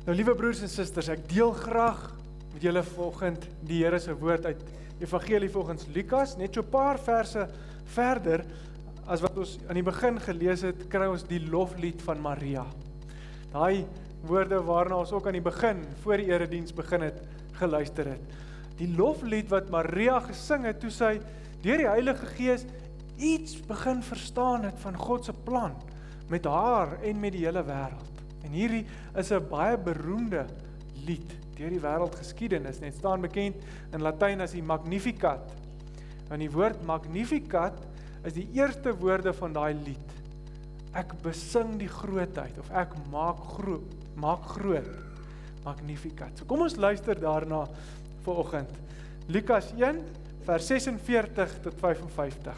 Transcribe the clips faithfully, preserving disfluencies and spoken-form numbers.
Nou liewe broers en susters, ek deel graag met julle vanoggend die Here se woord uit Evangelie volgens Lukas, net so 'n paar verse verder as wat ons aan die begin gelees het, kry ons die loflied van Maria. Daai woorde waarna ons ook aan die begin, voor die erediens begin het, geluister het. Die loflied wat Maria gesing het, toe sy deur die Heilige Gees iets begin verstaan het van God se plan, met haar en met die hele wêreld. En hierdie is 'n baie beroemde lied deur die wêreldgeskiedenis. Net staan bekend in Latyn as die Magnificat. En die woord Magnificat is die eerste woorde van daai lied. Ek besing die grootheid, of ek maak groot, maak groot. Magnificat. So kom ons luister daarna vanoggend. Lukas een, vers ses en veertig tot vyf en vyftig.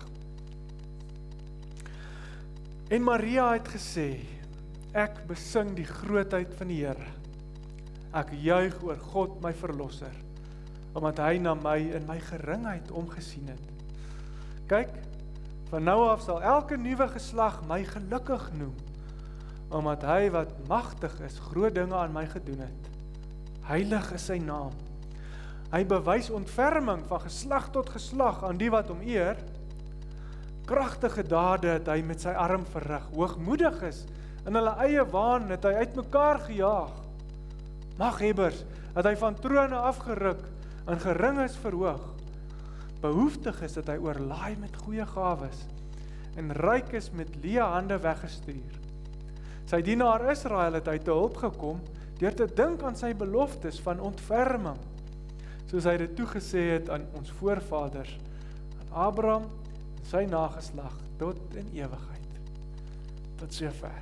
En Maria het gesê, ek besing die grootheid van die Here. Ek juig oor God my verlosser, omdat hy na my in my geringheid omgesien het. Kyk, van nou af sal elke nuwe geslag my gelukkig noem, omdat hy wat magtig is, groot dinge aan my gedoen het. Heilig is sy naam. Hy bewys ontferming van geslag tot geslag aan die wat hom eer. Kragtige dade het hy met sy arm verrig. Hoogmoedig is, in hulle eie waan het hy uitmekaar gejaag. Maghebbers het hy van trone afgeruk en gering is verhoog. Behoeftig is dat hy oorlaai met goeie gawes en ryk is met leë hande weggestuur. Sy dienaar Israel het hy te hulp gekom deur te dink aan sy beloftes van ontferming, soos hy dit toegesê het aan ons voorvaders, aan Abraham en sy nageslag tot in ewigheid. Tot sover.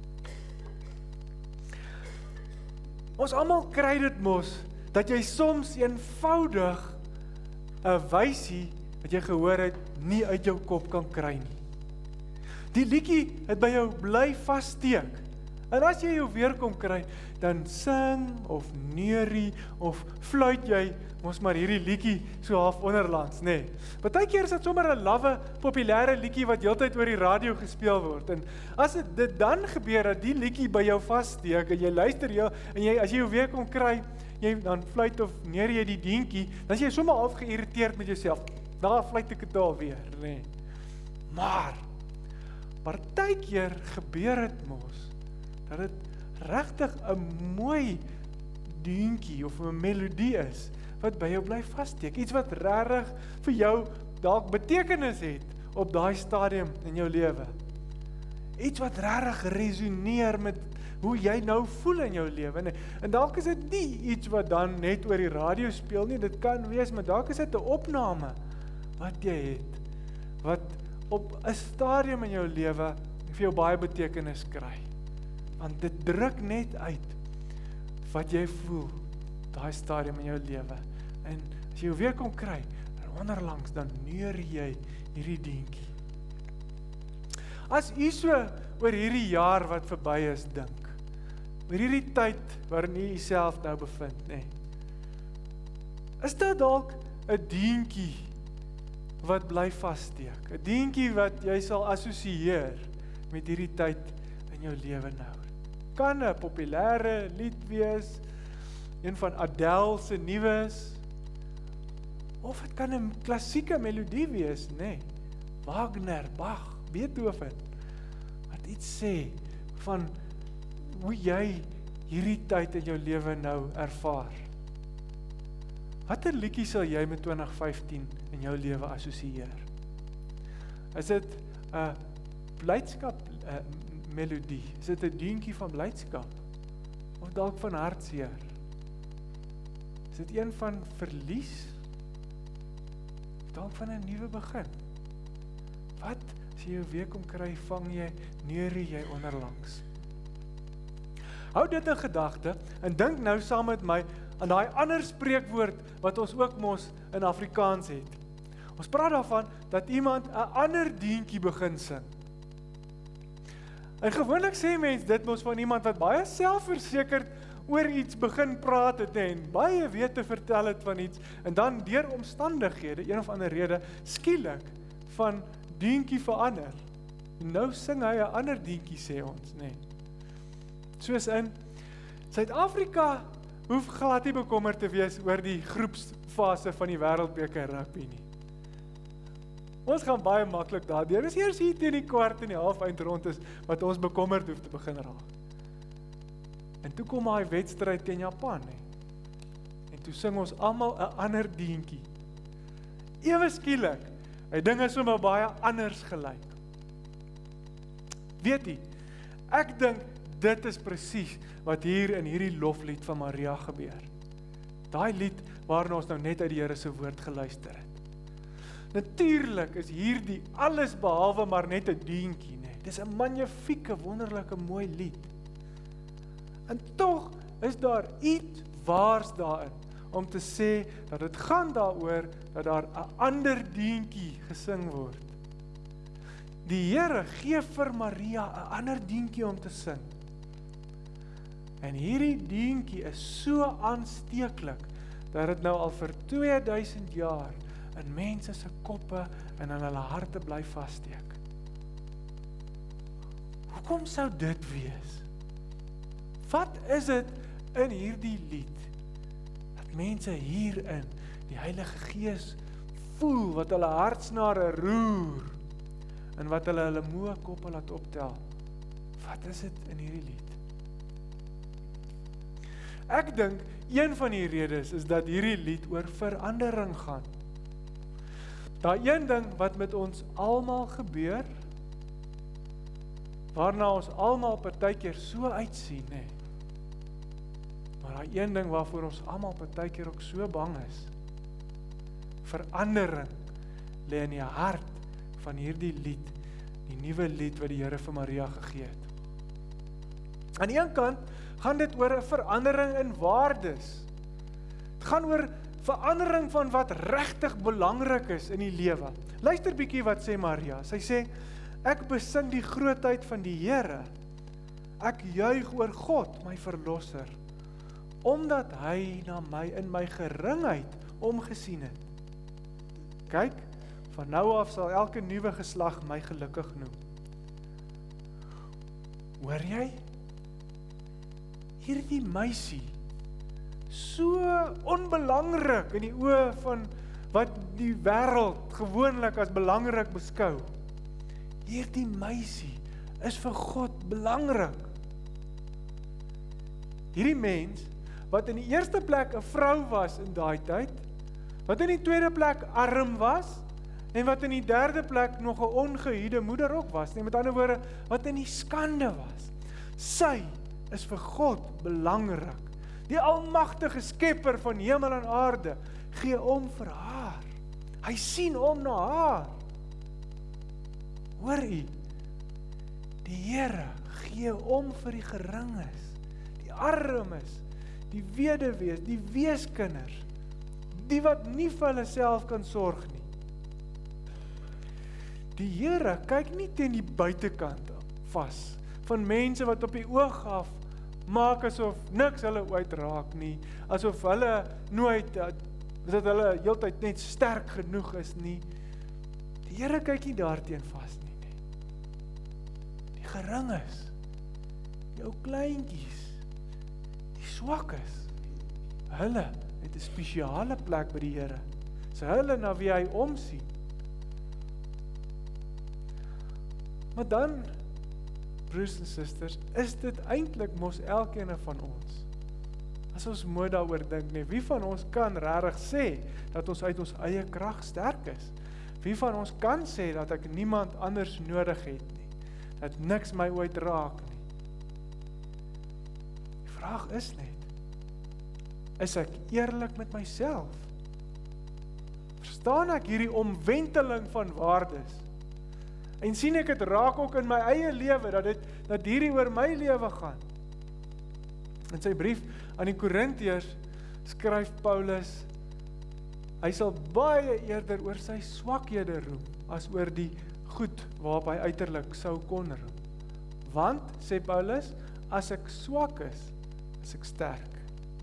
Ons almal kry dit mos, dat jy soms eenvoudig 'n wysie wat jy gehoor het, nie uit jou kop kan kry nie. Die liedjie het by jou bly vassteek. En as jy jou weer kom kry, dan sing of neurie of fluit jy mos maar hierdie liedjie so half onderlands, nê. Nee. Partykeer is dit sommer 'n lawwe populêre liedjie wat heeltyd oor die radio gespeel word. En as dit, dit dan gebeur dat die liedjie by jou vassteek en jy luister jou en jy as jy jou weer kom kry, jy dan fluit of neer jy die dientjie, dan is jy sommer half geïrriteerd met jouself. Daar fluit ek dit alweer, nê. Nee. Maar partykeer gebeur dit mos dat dit regtig 'n mooi dientjie of 'n melodie is wat by jou bly vassteek. Iets wat regtig vir jou dalk betekenis het op daai stadium in jou lewe. Iets wat regtig resoneer met hoe jy nou voel in jou lewe. En, en dalk is dit nie iets wat dan net oor die radio speel nie, dit kan wees, maar dalk is dit 'n opname wat jy het, wat op 'n stadium in jou lewe vir jou baie betekenis kry. Want dit druk net uit wat jy voel, daai stadium in jou lewe. En as jy jou weer kom kry, en onderlangs, dan neur jy hierdie dientjie. As u so oor hierdie jaar wat verby is dink, oor hierdie tyd waarin u jouself nou bevind, nee, is dit dalk 'n dientjie wat bly vassteek, 'n dientjie wat jy sal assosieer met hierdie tyd in jou lewe nou. Kan 'n populêre lied wees, een van Adele se nuus, of dit kan 'n klassieke melodie wees, nê? Nee. Wagner, Bach, Beethoven, wat iets sê van hoe jy hierdie tyd in jou lewe nou ervaar. Watter liedjie sal jy met twintig vyftien in jou lewe assosieer? Is dit 'n blydskap uh, melodie? Is dit 'n dientjie van blydskap? Of dalk van hartseer? Is dit een van verlies? Of dalk van 'n nuwe begin? Wat as jy jou weer kom kry, vang jy, neurie jy onderlangs? Hou dit in gedagte en dink nou saam met my aan daai ander spreekwoord wat ons ook mos in Afrikaans het. Ons praat daarvan dat iemand 'n ander dientjie begin sing. En gewoonlik sê mens dit mos van iemand wat baie selfversekerd oor iets begin praat het en baie weet te vertel het van iets en dan deur omstandighede, een of ander rede, skielik van dientjie verander. En nou sing hy 'n ander dientjie, sê ons, nê. Nee. Soos in Suid-Afrika hoef glad nie bekommerd te wees oor die groepsfase van die wêreldbeker rugby nie. Ons gaan baie maklik daardeur. Dis eers hier teen die kwart en die half eind rond is wat ons bekommerd hoef te begin raak. En toe kom daai wedstryd teen Japan, hè. En toe sing ons almal 'n ander deentjie. Ewe skielik, hy dinge sommer baie anders gelyk. Weet jy, ek dink dit is presies wat hier in hierdie loflied van Maria gebeur. Daai lied waarna ons nou net uit die Here se woord geluister het. Natuurlik is hierdie alles behalwe maar net 'n deentjie, nee. Dis 'n magnifieke, wonderlike, mooi lied. En tog is daar iets waars daarin om te sê dat dit gaan daaroor dat daar 'n ander deentjie gesing word. Die Here gee vir Maria 'n ander deentjie om te sing. En hierdie deentjie is so aansteeklik dat dit nou al vir twee duisend jaar in mense se koppe en in hulle harte bly vassteek. Hoekom sou dit wees? Wat is dit in hierdie lied dat mense hierin die Heilige Gees voel wat hulle hartsnare roer en wat hulle hulle moe koppe laat optel? Wat is dit in hierdie lied? Ek dink een van die redes is dat hierdie lied oor verandering gaan. Daar een ding wat met ons almal gebeur, waarna ons almal partykeer so uitsien, nee. Maar daar een ding waarvoor ons almal partykeer ook so bang is. Verandering lê in die hart van hierdie lied, die nuwe lied wat die Here vir Maria gegee het. Aan die een kant gaan dit oor 'n verandering in waardes. Dit gaan oor verandering van wat regtig belangrik is in die lewe. Luister bietjie wat sê Maria. Sy sê, ek besing die grootheid van die Here. Ek juig oor God, my verlosser, omdat hy na my in my geringheid omgesien het. Kyk, van nou af sal elke nuwe geslag my gelukkig noem. Hoor jy? Hierdie meisie, so onbelangrik in die oë van wat die wêreld gewoonlik as belangrik beskou. Hierdie meisie is vir God belangrik. Hierdie mens, wat in die eerste plek 'n vrou was in daai tyd, wat in die tweede plek arm was, en wat in die derde plek nog 'n ongehuwde moeder ook was, nee, met ander woorde, wat in die skande was. Sy is vir God belangrik. Die almagtige skepper van hemel en aarde gee om vir haar. Hy sien om na haar. Hoor u? Die Here gee om vir die geringes, die armes, die weduwees, die weeskinders, die wat nie vir hulle self kan sorg nie. Die Here kyk nie teen die buitekant vas van mense wat op die oog af maak asof niks hulle ooit raak nie, asof hulle nooit, dat hulle heeltyd net sterk genoeg is nie. Die Here kyk nie daarteen vas nie, nie. Die geringes, die ou kleintjies, die swakkes, hulle het 'n spesiale plek by die Here. Dis hulle na wie hy omsien. Maar dan, broers en susters, is dit eintlik mos elkeen van ons. As ons mooi daaroor dink, nee, wie van ons kan regtig sê dat ons uit ons eie krag sterk is? Wie van ons kan sê dat ek niemand anders nodig het nie? Dat niks my ooit raak nie? Die vraag is net, is ek eerlik met myself? Verstaan ek hierdie omwenteling van waardes? En sien ek het raak ook in my eie lewe, dat, dit, dat hierdie oor my lewe gaan. In sy brief aan die Korintiërs skryf Paulus, hy sal baie eerder oor sy swakhede roem, as oor die goed waarop hy uiterlik sou kon roem. Want, sê Paulus, as ek swak is, is ek sterk.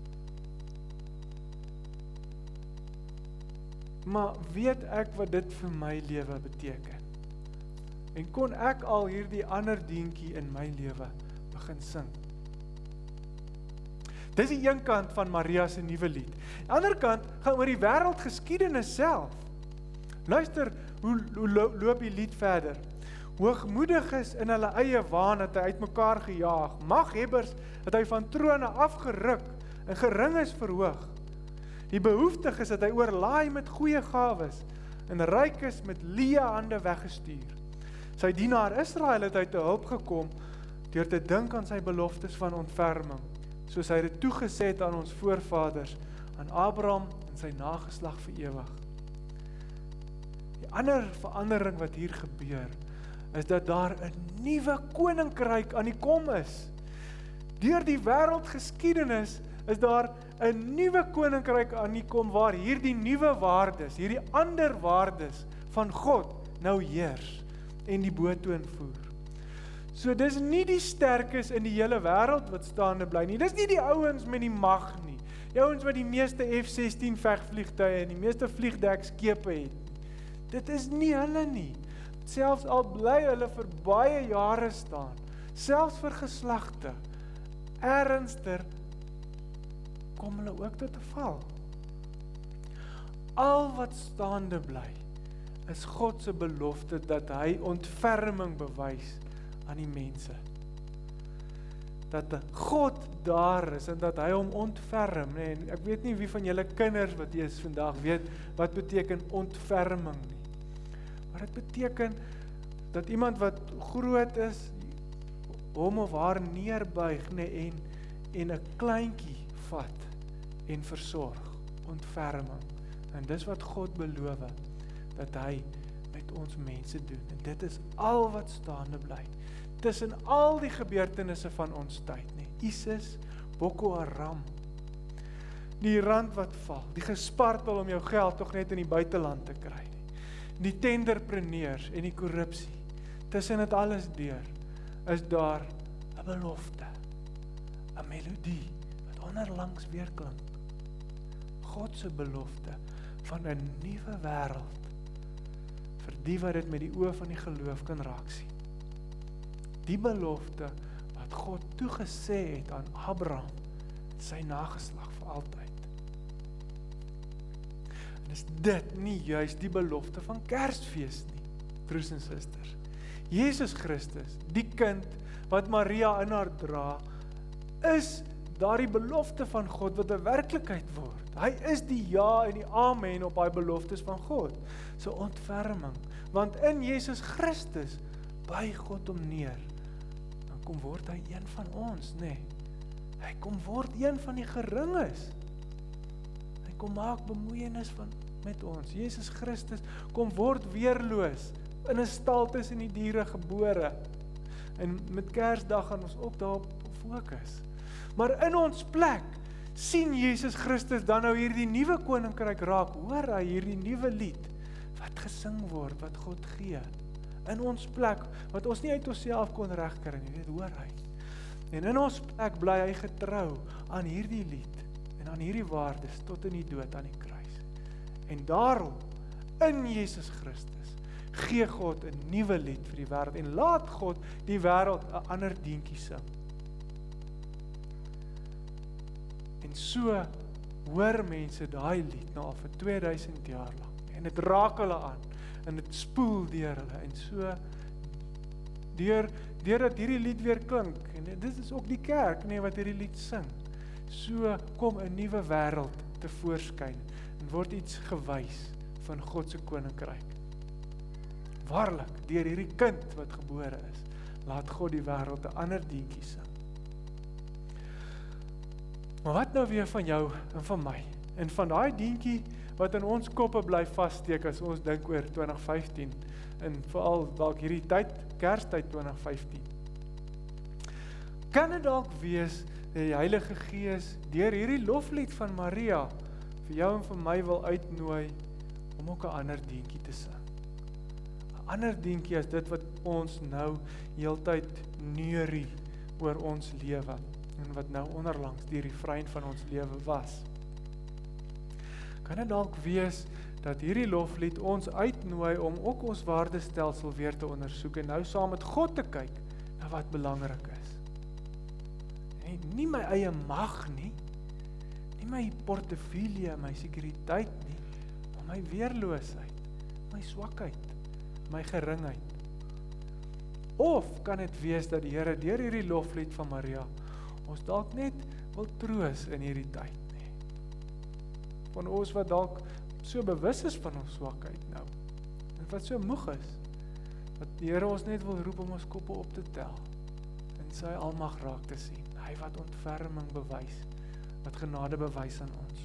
Maar weet ek wat dit vir my lewe beteken? En kon ek al hierdie ander deentjie in my lewe begin sing? Dis die een kant van Maria se nuwe lied. Die ander kant gaan oor die wêreldgeskiedenis self. Luister, hoe, hoe lo- loop die lied verder? Hoogmoedig is in hulle eie waan het hy uitmekaar gejaag. Maghebbers het hy van trone afgeruk en gering is verhoog. Die behoeftiges het hy oorlaai met goeie gawes en ryk is met leë hande weggestuur. Sy dienaar Israel het hy te hulp gekom deur te dink aan sy beloftes van ontferming, soos hy dit toegesê het aan ons voorvaders, aan Abraham en sy nageslag vir ewig. Die ander verandering wat hier gebeur, is dat daar 'n nuwe koninkryk aan die kom is. Deur die wêreldgeskiedenis is daar 'n nuwe koninkryk aan die kom waar hierdie nuwe waardes, hierdie ander waardes van God nou heers en die boetoon voer. So dis nie die sterkes in die hele wêreld wat staande bly nie. Dis nie die ouens met die mag nie. Die ouens wat die meeste F sestien vegvliegtuie en die meeste vliegdekskepe het. Dit is nie hulle nie. Selfs al bly hulle vir baie jare staan, selfs vir geslagte, ernstiger kom hulle ook tot 'n val. Al wat staande bly, is God se belofte dat hy ontferming bewys aan die mense. Dat God daar is en dat hy hom ontferm. Nee, en ek weet nie wie van julle kinders wat jy is vandag weet wat beteken ontferming nie. Maar dit beteken dat iemand wat groot is, hom of haar neerbuig, nee, en, en 'n kleintjie vat en versorg, ontferming. En dis wat God beloof, dat hy met ons mense doen. En dit is al wat staande bly. Tussen al die gebeurtenisse van ons tyd, nee, ISIS, Boko Haram, die rand wat val, die gespartel om jou geld tog net in die buiteland te kry, die tenderpreneurs en die korrupsie, tussen dit alles deur, is daar 'n belofte, 'n melodie, wat onderlangs weer klink. God se belofte van 'n nuwe wêreld, vir die wat dit met die oë van die geloof kan raak sien. Die belofte wat God toegesê het aan Abraham, sy nageslag vir altyd. En is dit nie juist die belofte van Kersfees nie, broers en susters? Jesus Christus, die kind wat Maria in haar dra, is daardie belofte van God wat 'n werklikheid word. Hy is die ja en die amen op daai beloftes van God, so ontferming. Want in Jesus Christus buig God hom neer. Dan kom word hy een van ons, nê? Nee. Hy kom word een van die geringes. Hy kom maak bemoeienis van met ons. Jesus Christus kom word weerloos, in 'n stal tussen die diere gebore. En met Kersdag gaan ons ook daarop fokus. Maar in ons plek sien Jesus Christus dan nou hierdie nuwe koninkryk raak. Hoor hy hierdie nuwe lied wat gesing word, wat God gee. In ons plek, wat ons nie uit onsself kon regkry nie, dit hoor hy. En in ons plek bly hy getrou aan hierdie lied en aan hierdie waardes tot in die dood aan die kruis. En daarom, in Jesus Christus, gee God 'n nuwe lied vir die wêreld en laat God die wêreld 'n ander deentjie sing. En so hoor mense daai lied nou al vir twee duisend jaar lank. En dit raak hulle aan en dit spoel deur hulle en so deur deurdat hierdie lied weer klink. En dit is ook die kerk, nee, wat hierdie lied sing. So kom 'n nuwe wêreld tevoorskyn en word iets gewys van God se koninkryk. Waarlik, deur hierdie kind wat gebore is, laat God die wêreld 'n ander deentjie sing. Maar wat nou weer van jou en van my? En van daai deentjie wat in ons koppe bly vassteek as ons dink oor twintig vyftien en veral dalk hierdie tyd, Kerstyd twintig vyftien. Kan dit dalk wees dat die Heilige Gees deur hierdie loflied van Maria vir jou en vir my wil uitnooi om ook 'n ander deentjie te sing? 'n Ander deentjie as dit wat ons nou heeltyd neurie oor ons lewe en wat nou onderlangs die refrein van ons lewe was. Kan dit dalk wees dat hierdie loflied ons uitnooi om ook ons waardestelsel weer te ondersoek en nou saam met God te kyk na wat belangrik is. En nie my eie mag nie, Nie my portefeulje, my sekuriteit nie, maar my weerloosheid, my swakheid, my geringheid. Of kan dit wees dat die Here deur hierdie loflied van Maria ons dalk net wil troos in hierdie tyd nie. Van ons wat dalk so bewus is van ons swakheid nou, en wat so moeg is, dat die Here ons net wil roep om ons koppe op te tel, en sy almag raak te sien, hy wat ontferming bewys, wat genade bewys aan ons.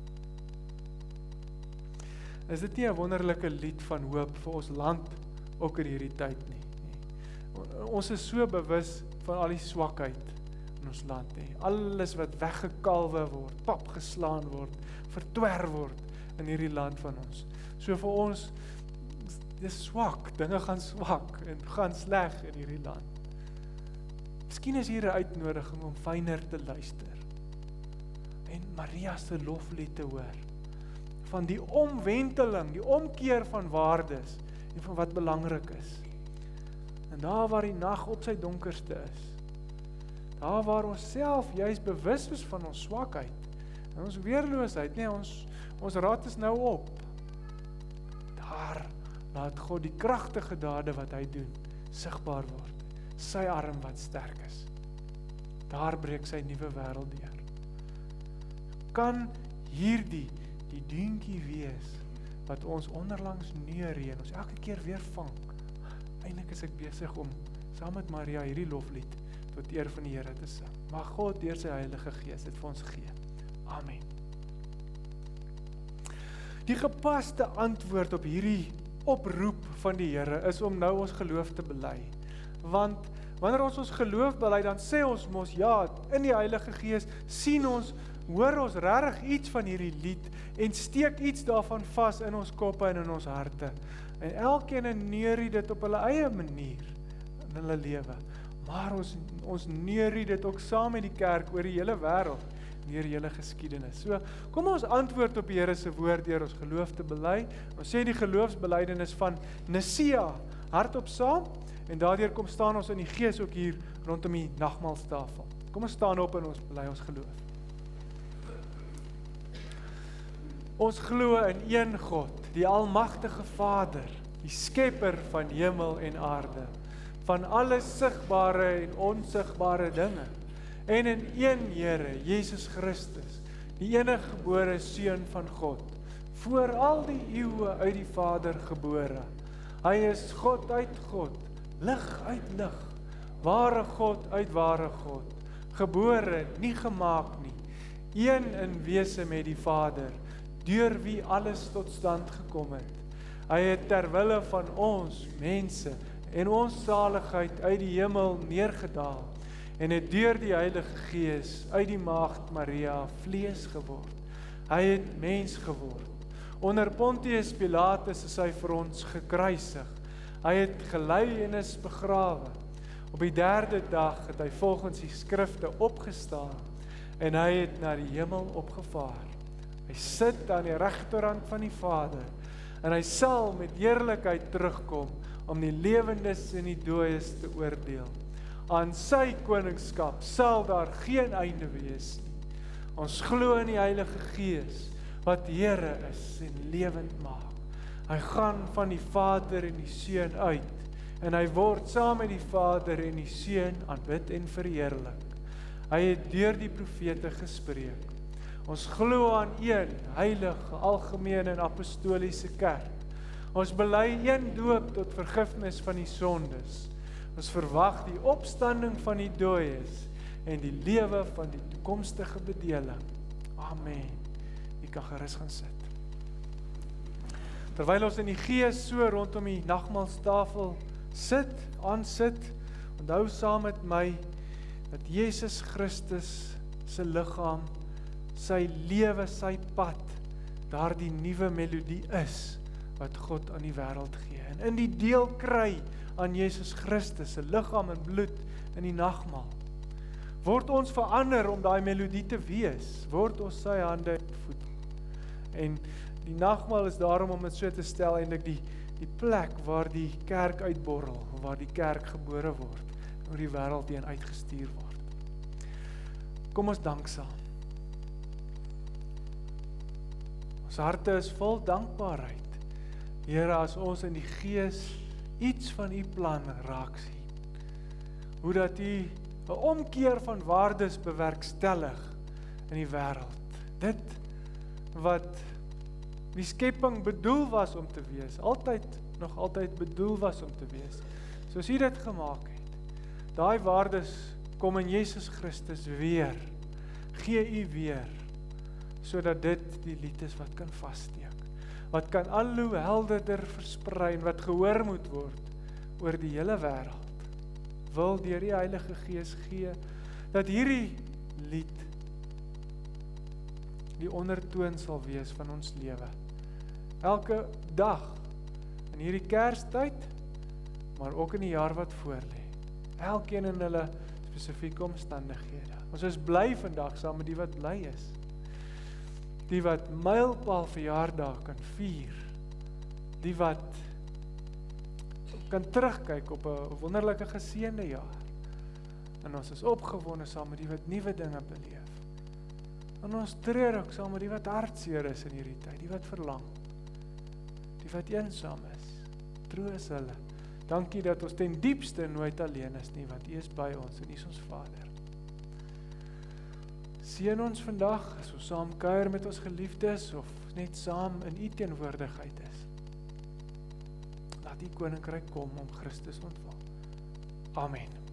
Is dit nie 'n wonderlike lied van hoop vir ons land, ook in hierdie tyd nie? Ons is so bewus van al die swakheid in ons land nie. Alles wat weggekalwe word, pap geslaan word, vertwer word in hierdie land van ons. So vir ons, dis swak, dinge gaan swak en gaan sleg in hierdie land. Miskien is hier 'n uitnodiging om fyner te luister en Maria se loflied te hoor, van die omwenteling, die omkeer van waardes en van wat belangrik is. En daar waar die nag op sy donkerste is, daar waar ons self juist bewus is van ons swakheid, en ons weerloosheid, nee, ons, ons raad is nou op. Daar laat God die kragtige dade wat hy doen, sigbaar word. Sy arm wat sterk is. Daar breek sy nuwe wêreld deur. Kan hierdie die dingetjie wees, wat ons onderlangs neuree, en ons elke keer weer vang. Eindelik is ek besig om, saam met Maria, hierdie loflied, tot eer van die Here te sing. Mag God deur sy Heilige Gees dit vir ons gee. Amen. Die gepaste antwoord op hierdie oproep van die Here is om nou ons geloof te bely. Want wanneer ons ons geloof bely, dan sê ons mos, ja, in die Heilige Gees sien ons, hoor ons regtig iets van hierdie lied en steek iets daarvan vas in ons koppe en in ons harte. En elkeen neurie dit op hulle eie manier in hulle lewe. Maar ons, ons neurie dit ook saam met die kerk oor die hele wêreld, deur die hele geskiedenis. So, kom ons antwoord op die Here se woord deur ons geloof te bely. Ons sê die geloofsbelydenis van Nicea, hardop saam, en daardeur kom staan ons in die gees ook hier rondom die nagmaalstafel. Kom ons staan op en ons bely ons geloof. Ons glo in een God, die almagtige Vader, die skepper van hemel en aarde, van alle sigbare en onsigbare dinge, en in een Here, Jesus Christus, die enige gebore Seun van God, voor al die eeue uit die Vader gebore. Hy is God uit God, lig uit lig, ware God uit ware God, gebore, nie gemaak nie, een in wese met die Vader, deur wie alles tot stand gekom het. Hy het ter wille van ons mense en ons saligheid uit die hemel neergedaal en het deur die Heilige Gees uit die maagd Maria vlees geword. Hy het mens geword. Onder Pontius Pilatus is hy vir ons gekruisig. Hy het gelei en is begrawe. Op die derde dag het hy volgens die skrifte opgestaan en hy het na die hemel opgevaar. Hy sit aan die regterhand van die Vader en hy sal met heerlikheid terugkom om die lewendes en die dooies te oordeel. Aan sy koningskap sal daar geen einde wees nie. Ons glo in die Heilige Gees wat Here is en lewend maak. Hy gaan van die Vader en die Seun uit en hy word saam met die Vader en die Seun aanbid en verheerlik. Hy het deur die profete gespreek. Ons glo aan een heilige, algemene en apostoliese kerk. Ons bely een doop tot vergifnis van die sondes. Ons verwag die opstanding van die dooies en die lewe van die toekomstige bedeling. Amen. Jy kan gerus gaan sit. Terwyl ons in die gees so rondom die nagmaalstafel sit, aansit, onthou saam met my dat Jesus Christus se liggaam, sy lewe, sy pad, daardie nuwe melodie is wat God aan die wêreld gee. En in die deel kry aan Jesus Christus se liggaam en bloed in die nagmaal, word ons verander om daai melodie te wees, word ons sy hande en voete. En die nagmaal is daarom om dit so te stel eintlik die die plek waar die kerk uitborrel, waar die kerk gebore word, oor die wêreld heen uitgestuur word. Kom ons dank saam. Ons harte is vol dankbaarheid. Here, as ons in die gees iets van U plan raak sien. Hoe dat U 'n omkeer van waardes bewerkstellig in die wêreld. Dit wat die skepping bedoel was om te wees, altyd, nog altyd bedoel was om te wees, soos U dit gemaak het. Daai waardes kom in Jesus Christus weer, gee U weer, sodat dit die lied is wat kan vassteek, wat kan al hoe helderder versprei en wat gehoor moet word oor die hele wêreld. Wil deur die Heilige Gees gee, dat hierdie lied die ondertoon sal wees van ons lewe. Elke dag, in hierdie Kerstyd, maar ook in die jaar wat voorlê. Elkeen in hulle spesifieke omstandighede. Ons is bly vandag saam met die wat bly is. Die wat mylpaal verjaardag kan vier. Die wat kan terugkyk op 'n wonderlike geseënde jaar. En ons is opgewonde saam met die wat nuwe dinge beleef. En ons treur ook saam met die wat hartseer is in hierdie tyd, die wat verlang. Die wat eensaam is. Troos hulle. Dankie dat ons ten diepste nooit alleen is nie, want U is by ons en U is ons Vader. Seën ons vandag as ons saam kuier met ons geliefdes of net saam in U teenwoordigheid is. Laat U koninkryk kom om Christus ontwil. Amen.